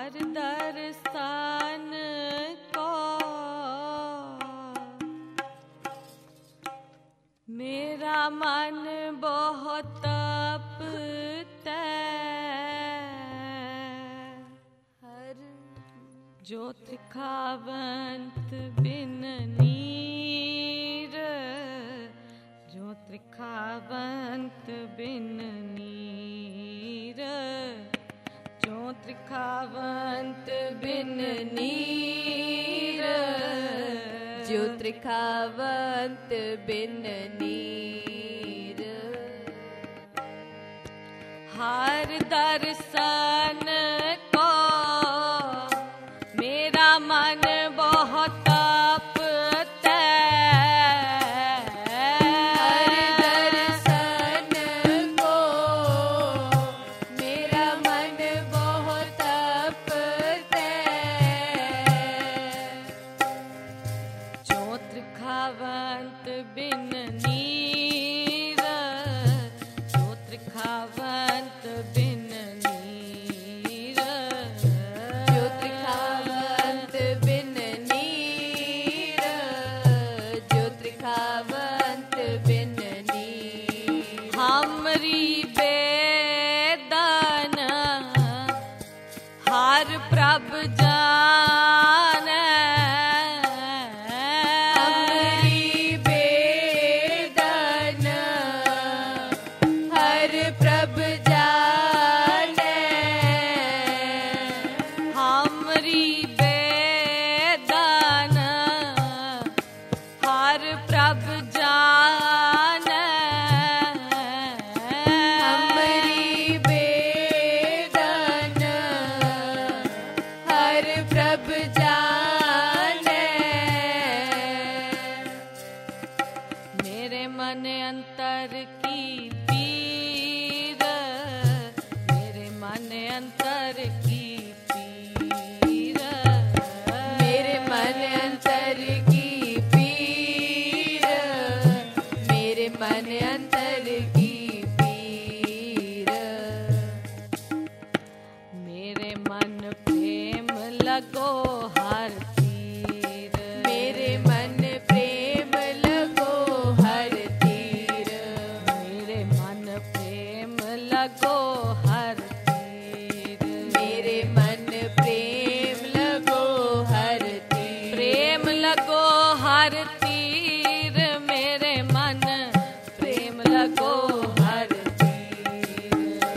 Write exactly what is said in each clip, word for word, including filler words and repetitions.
हर दर्शन को मेरा मन बहुत तपता हर ज्योत खावंत बिन नीर ज्योत खावंत बिन नीर ज्योत खावंत बिन नीर ज्योत खावंत बिन नीर हर दर्शन को मेरा मन बहुत तपता हर दर्शन को मेरा मन बहुत तपता ज्योत खावंत बिन नीर ज्योत खावंत बिन नीर ज्योत खावंत बिन नीर ज्योत खावंत बिन नीर हमरी बेदन हर प्रभ जाने हमरी बेदन हर प्रभ जाने हमरी बेदन हर प्रभ जाने हमरी बेदन हर प्रभ जाने मेरे मन अंतर की पीर मेरे मन अंतर की पीर मेरे मन अंतर की पीर मेरे मन अंतर की पीर मेरे मन प्रेम लगो हर तीर मेरे मन प्रेम लगो हर तीर मेरे मन प्रेम लगो हर तीर मेरे मन प्रेम लगो हर तीर प्रेम लगो हर तीर मेरे मन प्रेम लगो हर तीर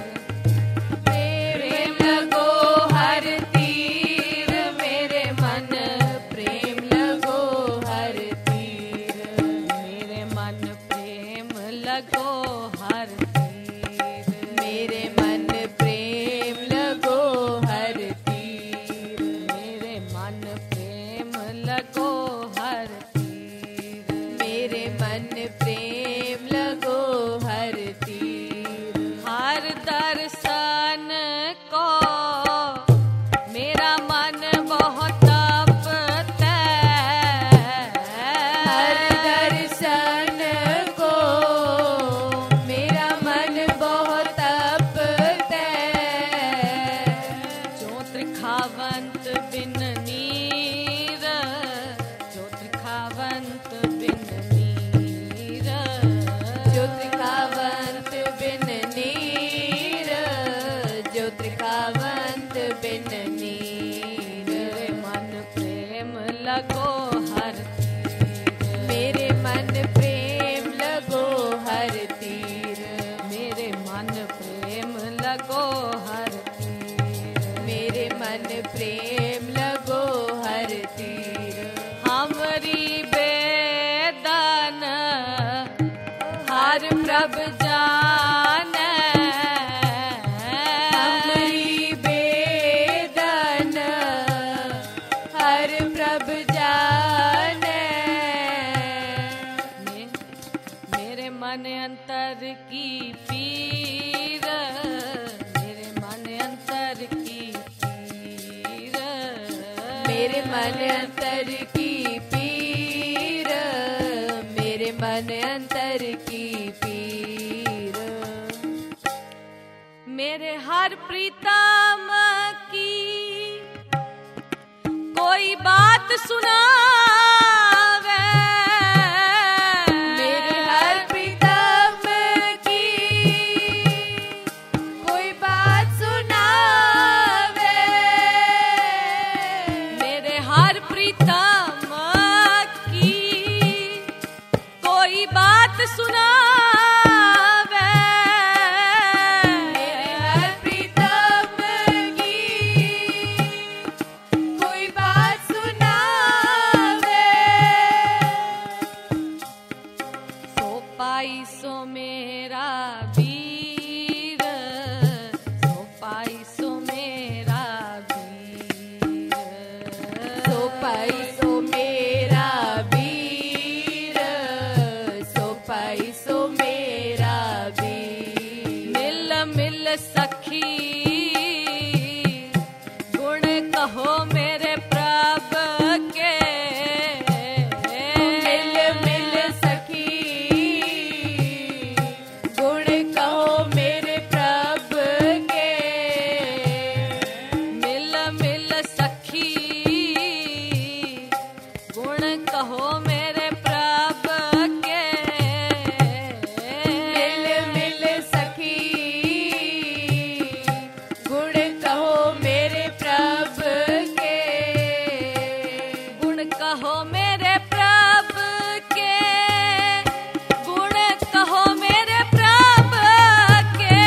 प्रेम लगो हर तीर मेरे मन प्रेम लगो हर तीर मेरे मन प्रेम लगो हर तीर मेरे मन प्रेम लगो हर तीर मेरे मन प्रेम लगो हर तीर मेरे मन प्रेम लगो हर तीर हर दर्शन को मेरा मन बहुत तपता हर दर्शन को मेरा मन बहुत तपता ज्योत खावंत बिन नीर ज्योत खावंत बिन नीर ज्योत खावंत बिन नीर ज्योत खावंत बिन नीर मेरे मन प्रेम लगो हर तीर मेरे मन प्रेम लगो हर तीर मेरे मन प्रेम लगो हर तीर मेरे मन प्रेम लगो हर तीर हमरी बेदन हर प्रभ जाने हमरी बेदन हर प्रभ जाने मे- मेरे मन अंतर की पीर मेरे मन अंतर की पीर मेरे मन अंतर की पीर मेरे मन अंतर की पीर मेरे हर प्रीतम की कोई बात सुनावे, मेरे हर प्रीतम की कोई बात सुनावे, मेरे हर प्रीतम की कोई बात सुनावे, मेरे हर प्रीतम की कोई बात सुनावे। सो पाई सो मेरा वीर, सो पाई सो मेरा वीर, सो पाई सो मेरा वीर, सो पाई सो मेरा वीर। मिल मिल सखी गुण कहो मेरे प्रभु के, मिल मिल सखी गुण कहो मेरे प्रभु के, मिल मिल सखी गुण कहो मेरे प्रभु के, मिल मिल सखी गुण कहो मेरे प्रभु के, गुण कहो मेरे प्रभु के, गुण कहो मेरे प्रभु के,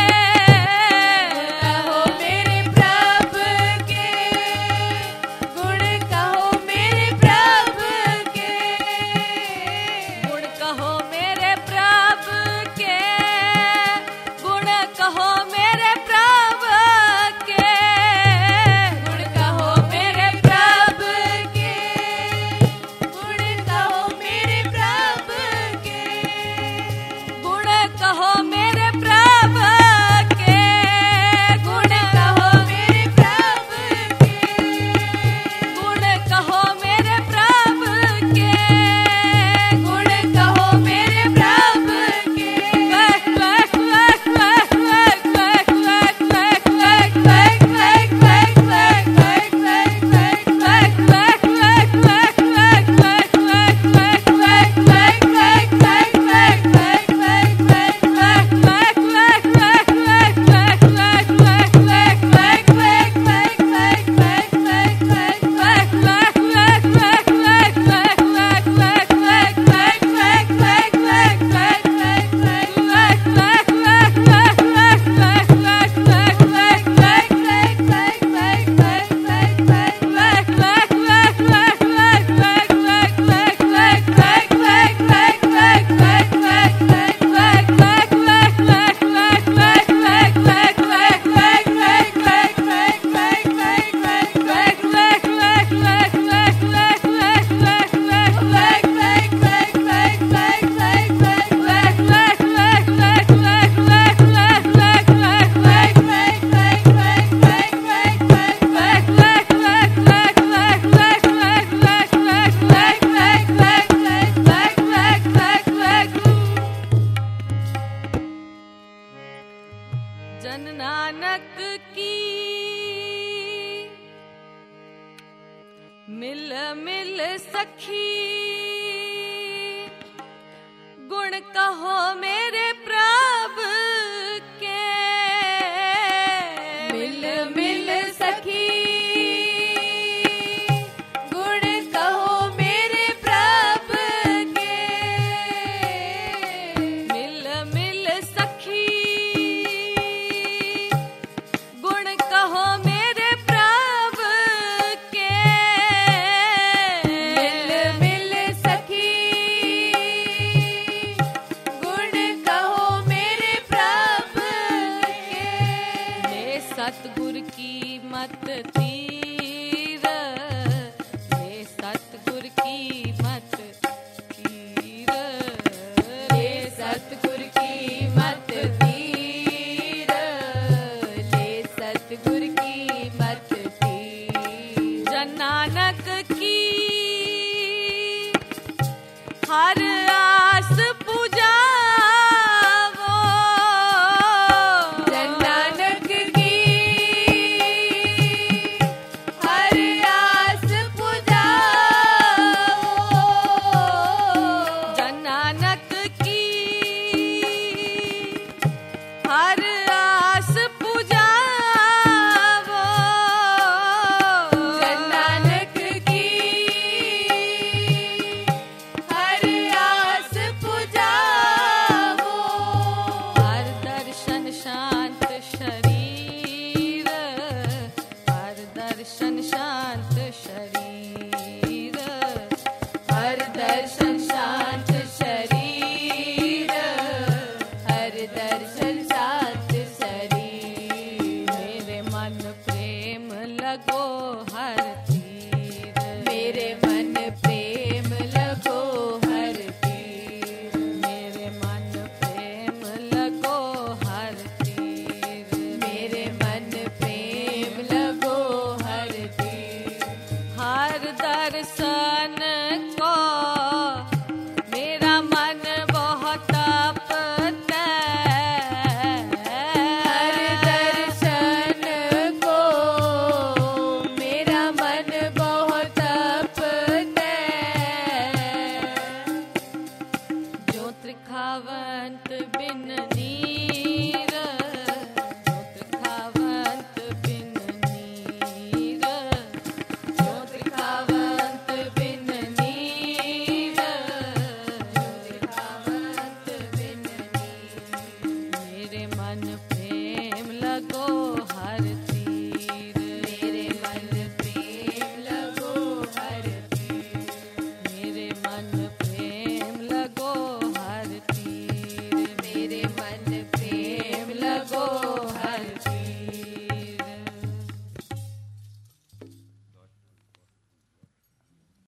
कहो मेरे प्रभु के, गुण कहो मेरे प्रभु के, गुण कहो मेरे प्रभु के, गुण कहो मेरे प्रभु के, गुण कहो मेरे प्रभु के, गुण कहो मेरे प्रभु के, गुण कहो मेरे प्रभु के, गुण कहो मेरे प्रभु के, गुण कहो मेरे प्रभु के, गुण कहो मेरे प्रभु के। वह वह वह वह वह वह वह जन नानक की मिल मिल सखी गुण कहो मेरे प्रभु के, मिल मिल सखी गुण कहो मेरे प्रभु के, मिल मिल सखी गुण कहो मेरे प्रभु के, मिल मिल सखी गुण कहो मेरे प्रभु के। ले सतगुर की मत तीर, ले सतगुर की मत तीर, ले सतगुर की मत तीर, ले सतगुर की मत तीर। जन नानक